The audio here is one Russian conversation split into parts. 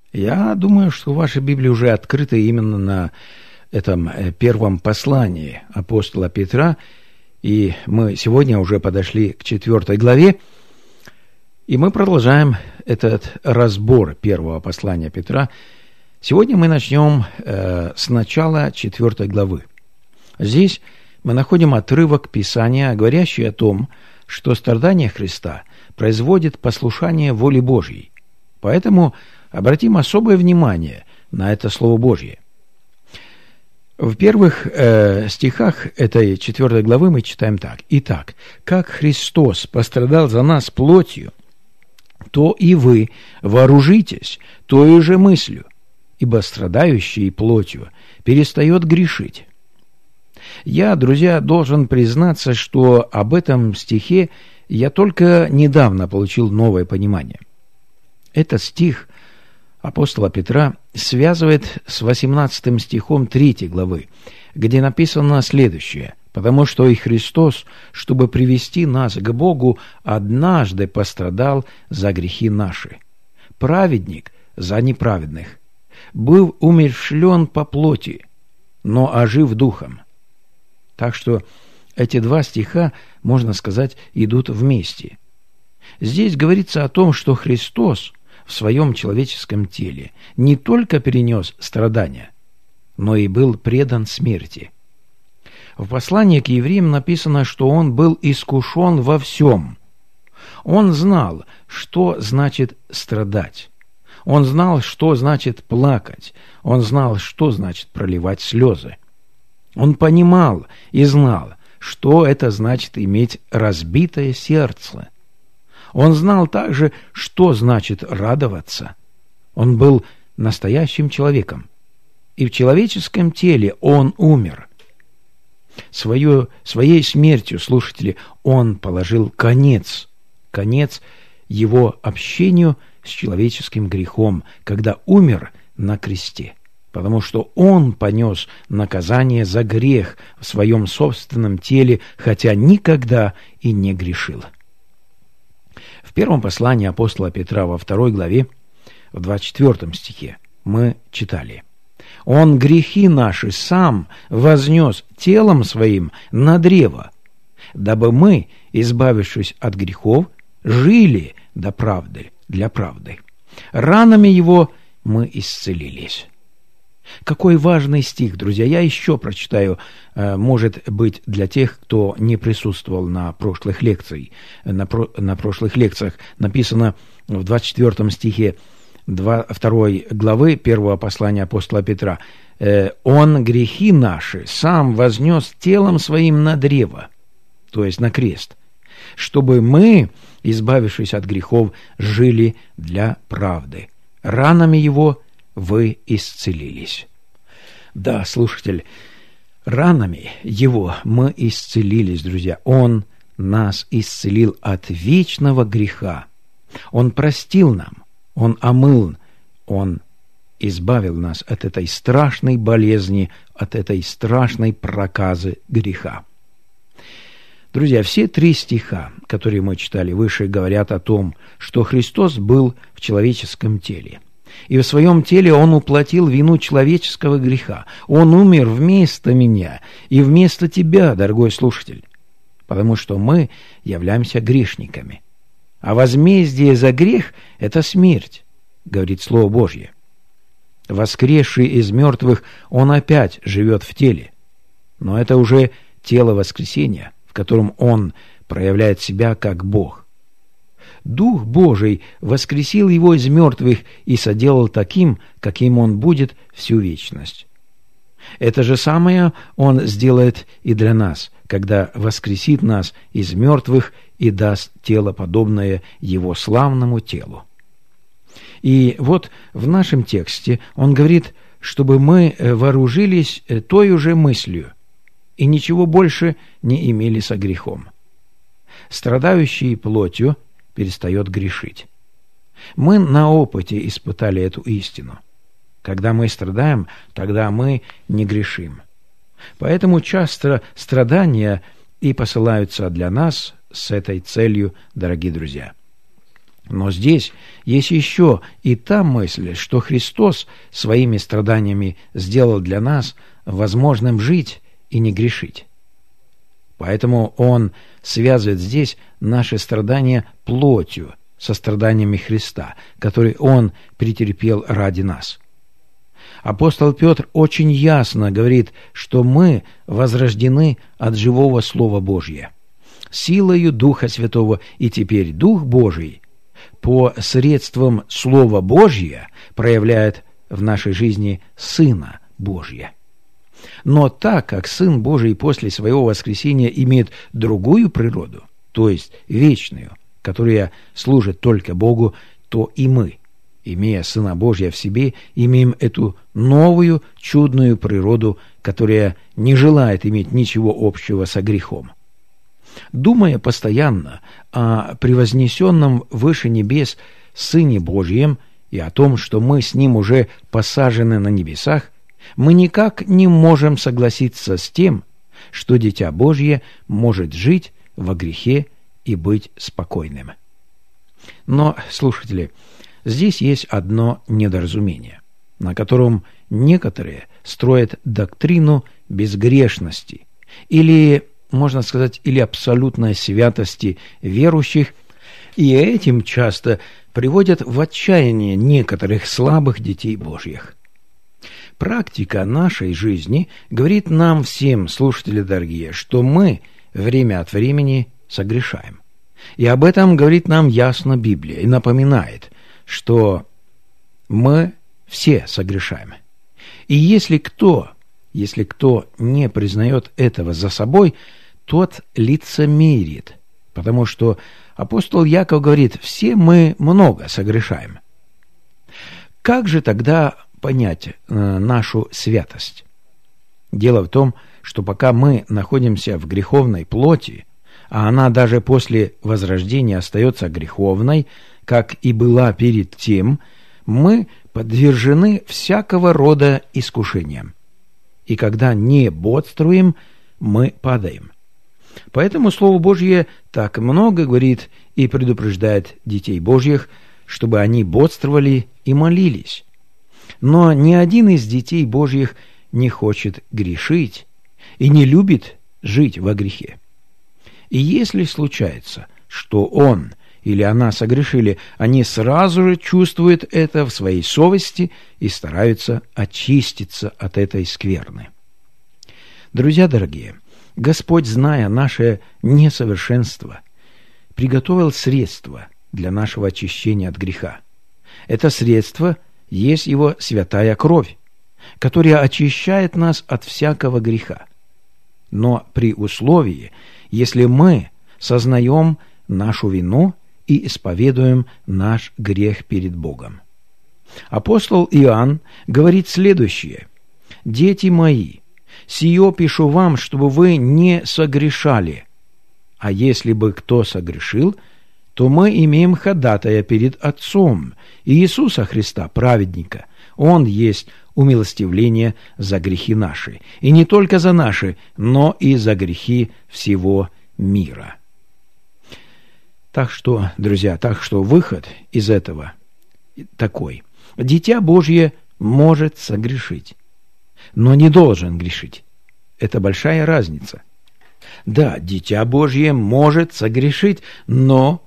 Я думаю, что ваша Библия уже открыта именно на этом первом послании апостола Петра, и мы сегодня уже подошли к 4 главе, и мы продолжаем этот разбор первого послания Петра. Сегодня мы начнем с начала 4 главы. Здесь мы находим отрывок Писания, говорящий о том, что страдание Христа производит послушание воле Божьей. Поэтому обратим особое внимание на это Слово Божье. В первых стихах этой 4 главы мы читаем так. «Итак, как Христос пострадал за нас плотью, то и вы вооружитесь той же мыслью, ибо страдающий плотью перестает грешить». Я, друзья, должен признаться, что об этом стихе я только недавно получил новое понимание. Этот стих апостола Петра связывает с 18 стихом 3 главы, где написано следующее: «Потому что и Христос, чтобы привести нас к Богу, однажды пострадал за грехи наши, праведник за неправедных, был умерщвлен по плоти, но ожив духом». Так что эти два стиха, можно сказать, идут вместе. Здесь говорится о том, что Христос в своем человеческом теле не только перенес страдания, но и был предан смерти. В послании к евреям написано, что Он был искушен во всем. Он знал, что значит страдать. Он знал, что значит плакать. Он знал, что значит проливать слезы. Он понимал и знал, что это значит иметь разбитое сердце. Он знал также, что значит радоваться. Он был настоящим человеком. И в человеческом теле Он умер. Своей смертью, слушатели, Он положил конец Его общению с человеческим грехом, когда умер на кресте. Потому что Он понес наказание за грех в своем собственном теле, хотя никогда и не грешил. В первом послании апостола Петра во 2 главе, в 24 стихе, мы читали: «Он грехи наши сам вознес телом своим на древо, дабы мы, избавившись от грехов, жили для правды. Ранами Его мы исцелились». Какой важный стих, друзья! Я еще прочитаю, может быть, для тех, кто не присутствовал на прошлых лекциях. На прошлых лекциях написано в 24 стихе 2 главы 1 послания апостола Петра: «Он грехи наши сам вознес телом своим на древо», то есть на крест, «чтобы мы, избавившись от грехов, жили для правды. Ранами Его вы исцелились». Да, слушатель, ранами Его мы исцелились, друзья. Он нас исцелил от вечного греха. Он простил нам, Он омыл, Он избавил нас от этой страшной болезни, от этой страшной проказы греха. Друзья, все 3 стиха, которые мы читали выше, говорят о том, что Христос был в человеческом теле. И в своем теле Он уплатил вину человеческого греха. Он умер вместо меня и вместо тебя, дорогой слушатель, потому что мы являемся грешниками. А возмездие за грех – это смерть, говорит Слово Божье. Воскресший из мертвых, Он опять живет в теле. Но это уже тело воскресения, в котором Он проявляет себя как Бог. Дух Божий воскресил Его из мертвых и соделал таким, каким Он будет всю вечность. Это же самое Он сделает и для нас, когда воскресит нас из мертвых и даст тело, подобное Его славному телу. И вот в нашем тексте Он говорит, чтобы мы вооружились той же мыслью и ничего больше не имели со грехом. Страдающий плотью перестает грешить. Мы на опыте испытали эту истину. Когда мы страдаем, тогда мы не грешим. Поэтому часто страдания и посылаются для нас с этой целью, дорогие друзья. Но здесь есть еще и та мысль, что Христос своими страданиями сделал для нас возможным жить и не грешить. Поэтому Он связывает здесь наши страдания плотью со страданиями Христа, которые Он претерпел ради нас. Апостол Петр очень ясно говорит, что мы возрождены от живого Слова Божия, силою Духа Святого, и теперь Дух Божий по средствам Слова Божия проявляет в нашей жизни Сына Божия. Но так как Сын Божий после своего воскресения имеет другую природу, то есть вечную, которая служит только Богу, то и мы, имея Сына Божия в себе, имеем эту новую чудную природу, которая не желает иметь ничего общего со грехом. Думая постоянно о превознесенном выше небес Сыне Божьем и о том, что мы с Ним уже посажены на небесах, мы никак не можем согласиться с тем, что Дитя Божье может жить во грехе и быть спокойным. Но, слушатели, здесь есть одно недоразумение, на котором некоторые строят доктрину безгрешности или, можно сказать, или абсолютной святости верующих, и этим часто приводят в отчаяние некоторых слабых детей Божьих. Практика нашей жизни говорит нам всем, слушатели дорогие, что мы время от времени согрешаем. И об этом говорит нам ясно Библия и напоминает, что мы все согрешаем. И если кто не признает этого за собой, тот лицемерит, потому что апостол Яков говорит: все мы много согрешаем. Как же тогда понять нашу святость? Дело в том, что пока мы находимся в греховной плоти, а она даже после возрождения остается греховной, как и была перед тем, мы подвержены всякого рода искушениям. И когда не бодствуем, мы падаем. Поэтому Слово Божье так много говорит и предупреждает детей Божьих, чтобы они бодствовали и молились. Но ни один из детей Божьих не хочет грешить и не любит жить во грехе. И если случается, что он или она согрешили, они сразу же чувствуют это в своей совести и стараются очиститься от этой скверны. Друзья дорогие, Господь, зная наше несовершенство, приготовил средство для нашего очищения от греха. Это средство есть Его святая кровь, которая очищает нас от всякого греха. Но при условии, если мы сознаем нашу вину и исповедуем наш грех перед Богом. Апостол Иоанн говорит следующее: «Дети мои, сие пишу вам, чтобы вы не согрешали. А если бы кто согрешил, то мы имеем ходатая перед Отцом, Иисуса Христа, праведника. Он есть умилостивление за грехи наши, и не только за наши, но и за грехи всего мира». Так что, друзья, выход из этого такой: Дитя Божье может согрешить, но не должен грешить. Это большая разница. Да, Дитя Божье может согрешить, но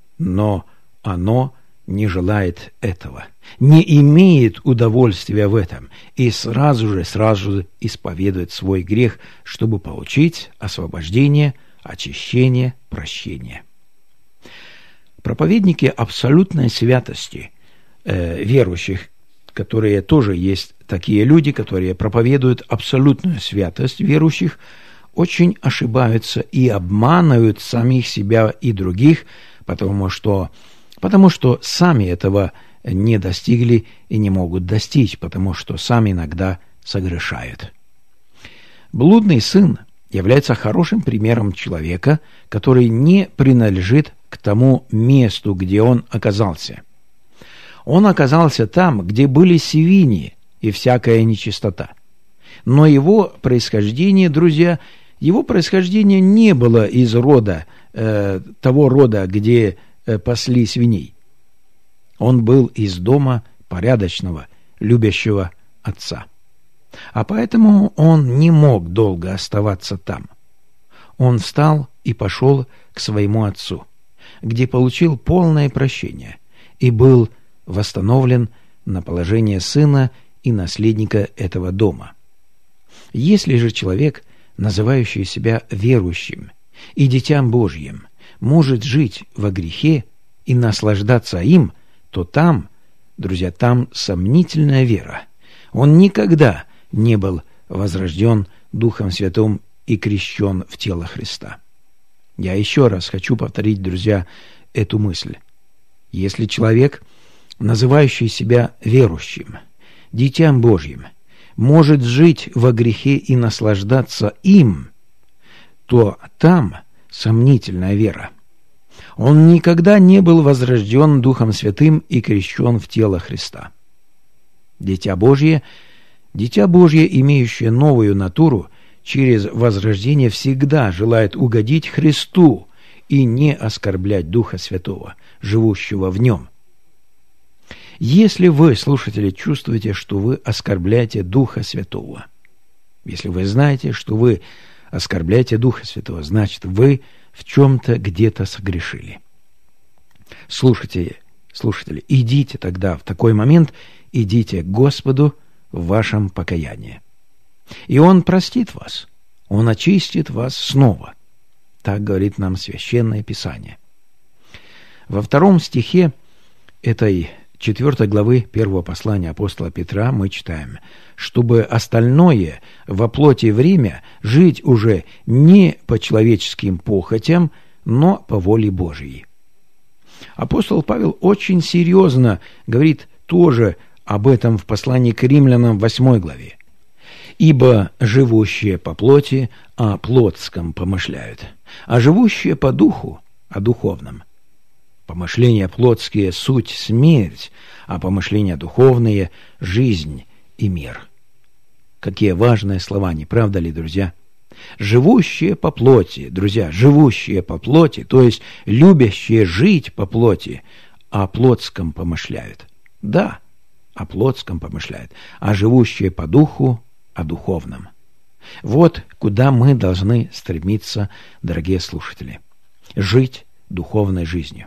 оно не желает этого, не имеет удовольствия в этом и сразу же исповедует свой грех, чтобы получить освобождение, очищение, прощение. Проповедники абсолютной святости верующих, которые тоже есть такие люди, которые проповедуют абсолютную святость верующих, очень ошибаются и обманывают самих себя и других, потому что сами этого не достигли и не могут достичь, потому что сами иногда согрешают. Блудный сын является хорошим примером человека, который не принадлежит к тому месту, где он оказался. Он оказался там, где были свиньи и всякая нечистота. Но его происхождение, друзья, не было из рода, того рода, где пасли свиней. Он был из дома порядочного, любящего отца. А поэтому он не мог долго оставаться там. Он встал и пошел к своему отцу, где получил полное прощение и был восстановлен на положение сына и наследника этого дома. Если же человек, называющий себя верующим и Дитям Божьим, может жить во грехе и наслаждаться им, то там, друзья, там сомнительная вера. Он никогда не был возрожден Духом Святым и крещен в тело Христа. Я еще раз хочу повторить, друзья, эту мысль. Если человек, называющий себя верующим, Дитям Божьим, может жить во грехе и наслаждаться им, то там сомнительная вера. Он никогда не был возрожден Духом Святым и крещен в тело Христа. Дитя Божье, имеющее новую натуру, через возрождение всегда желает угодить Христу и не оскорблять Духа Святого, живущего в нем. Если вы, слушатели, чувствуете, что вы оскорбляете Духа Святого, если вы знаете, что вы оскорбляете Духа Святого, значит, вы в чем-то где-то согрешили. Слушатели, идите тогда в такой момент, идите к Господу в вашем покаянии. И Он простит вас, Он очистит вас снова. Так говорит нам Священное Писание. Во 2 стихе этой 4 главы 1 послания апостола Петра мы читаем: «Чтобы остальное во плоти время жить уже не по человеческим похотям, но по воле Божией». Апостол Павел очень серьезно говорит тоже об этом в послании к римлянам 8 главе. «Ибо живущие по плоти о плотском помышляют, а живущие по духу о духовном. Помышления плотские – суть смерть, а помышления духовные – жизнь и мир». Какие важные слова, не правда ли, друзья? Живущие по плоти, друзья, живущие по плоти, то есть любящие жить по плоти, о плотском помышляют. Да, о плотском помышляют, а живущие по духу о духовном. Вот куда мы должны стремиться, дорогие слушатели. Жить духовной жизнью.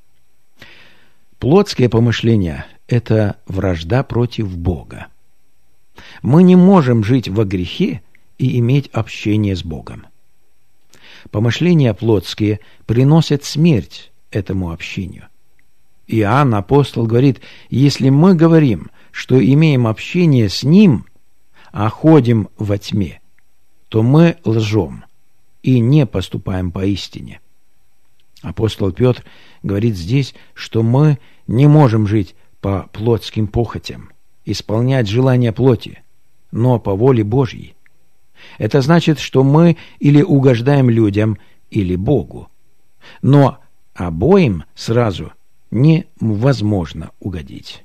Плотские помышления – это вражда против Бога. Мы не можем жить во грехе и иметь общение с Богом. Помышления плотские приносят смерть этому общению. Иоанн, апостол, говорит: если мы говорим, что имеем общение с Ним, а ходим во тьме, то мы лжем и не поступаем по истине. Апостол Петр говорит здесь, что мы не можем жить по плотским похотям, исполнять желания плоти, но по воле Божьей. Это значит, что мы или угождаем людям, или Богу. Но обоим сразу невозможно угодить.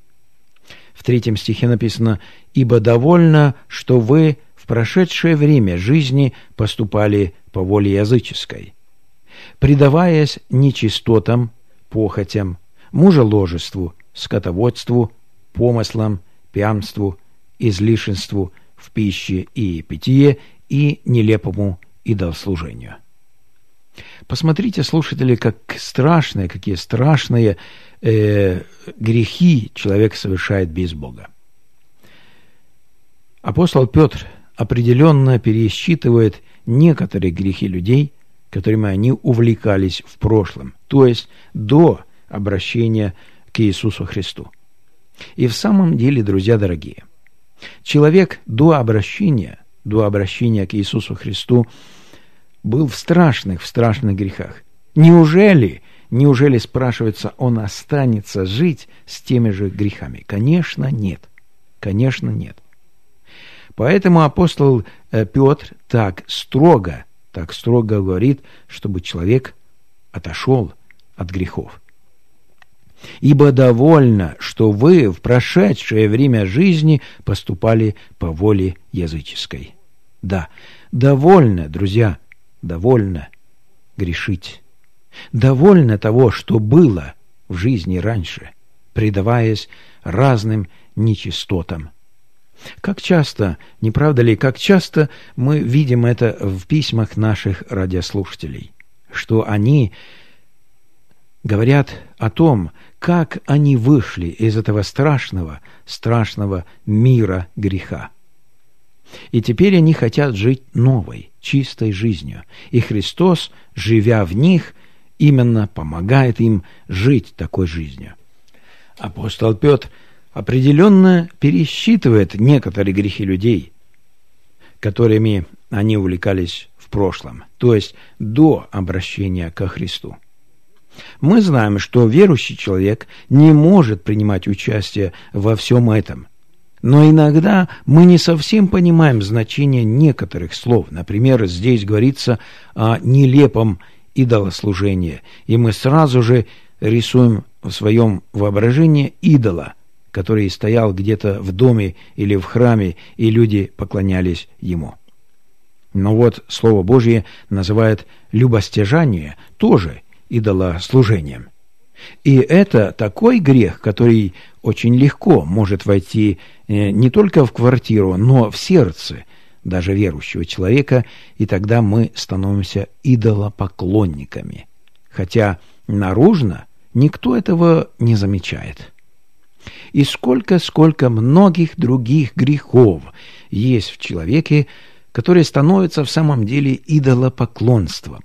В 3 стихе написано: «Ибо довольно, что вы в прошедшее время жизни поступали по воле языческой, предаваясь нечистотам, похотям, мужеложеству, скотоводству, помыслам, пьянству, излишенству в пище и питье и нелепому идолослужению». Посмотрите, слушатели, какие страшные грехи человек совершает без Бога. Апостол Петр определенно пересчитывает некоторые грехи людей, которыми они увлекались в прошлом, то есть до обращения к Иисусу Христу. И в самом деле, друзья дорогие, человек до обращения к Иисусу Христу был в страшных грехах. Неужели, спрашивается, он останется жить с теми же грехами? Конечно, нет. Конечно, нет. Поэтому апостол Петр так строго говорит, чтобы человек отошел от грехов. «Ибо довольно, что вы в прошедшее время жизни поступали по воле языческой». Да, довольно, друзья, довольно грешить. Довольно того, что было в жизни раньше. предаваясь разным нечистотам. Как часто, не правда ли, как часто мы видим это в письмах наших радиослушателей, что они говорят о том, как они вышли из этого страшного мира греха. И теперь они хотят жить новой, чистой жизнью. И Христос, живя в них, именно помогает им жить такой жизнью. Апостол Петр определенно пересчитывает некоторые грехи людей, которыми они увлекались в прошлом, то есть до обращения ко Христу. Мы знаем, что верующий человек не может принимать участие во всем этом. Но иногда мы не совсем понимаем значение некоторых слов. Например, здесь говорится о нелепом идолослужении, и мы сразу же рисуем в своем воображении идола, который стоял где-то в доме или в храме, и люди поклонялись ему. Но вот Слово Божье называет любостяжание тоже идолослужением. И это такой грех, который очень легко может войти не только в квартиру, но в сердце даже верующего человека, и тогда мы становимся идолопоклонниками. Хотя наружно никто этого не замечает. И сколько многих других грехов есть в человеке, которые становятся в самом деле идолопоклонством.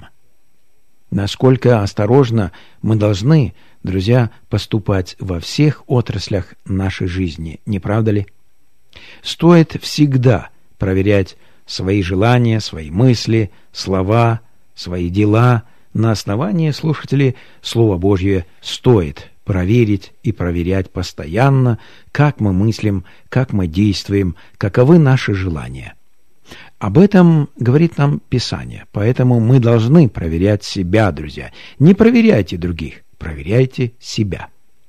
Насколько осторожно мы должны, друзья, поступать во всех отраслях нашей жизни, не правда ли? Стоит всегда проверять свои желания, свои мысли, слова, свои дела. На основании, слушатели, Слово Божье стоит проверить и проверять постоянно, как мы мыслим, как мы действуем, каковы наши желания. Об этом говорит нам Писание, поэтому мы должны проверять себя, друзья. Не проверяйте других, проверяйте себя.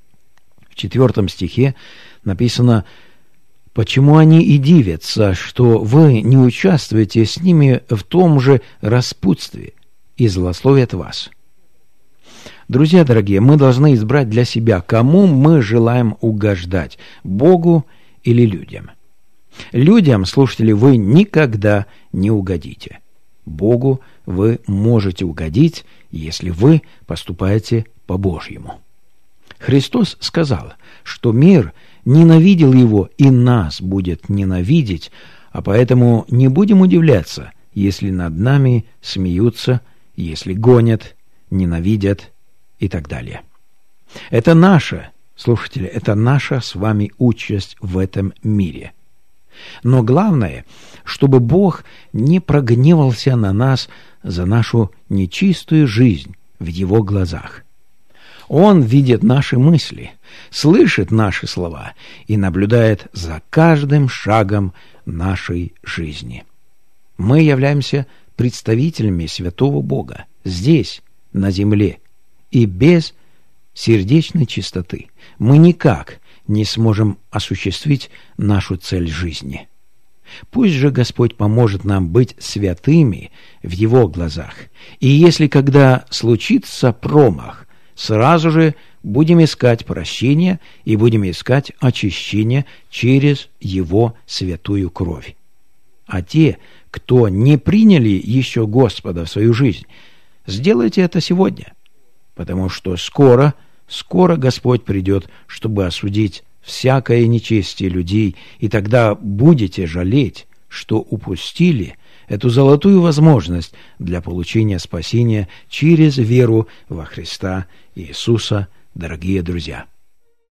В 4 стихе написано: «Почему они и дивятся, что вы не участвуете с ними в том же распутстве, и злословят вас». Друзья дорогие, мы должны избрать для себя, кому мы желаем угождать, Богу или людям. Людям, слушатели, вы никогда не угодите. Богу вы можете угодить, если вы поступаете по-божьему. Христос сказал, что мир ненавидел его и нас будет ненавидеть, а поэтому не будем удивляться, если над нами смеются, если гонят, ненавидят и так далее. Это наша, слушатели, это наша с вами участь в этом мире. Но главное, чтобы Бог не прогневался на нас за нашу нечистую жизнь в Его глазах. Он видит наши мысли, слышит наши слова и наблюдает за каждым шагом нашей жизни. Мы являемся представителями святого Бога здесь, на земле, и без сердечной чистоты мы никак не сможем осуществить нашу цель жизни. Пусть же Господь поможет нам быть святыми в Его глазах. И если когда случится промах, сразу же будем искать прощения и будем искать очищения через Его святую кровь. А те, кто не приняли еще Господа в свою жизнь, сделайте это сегодня, потому что скоро Господь придет, чтобы осудить всякое нечестие людей, и тогда будете жалеть, что упустили эту золотую возможность для получения спасения через веру во Христа Иисуса, дорогие друзья.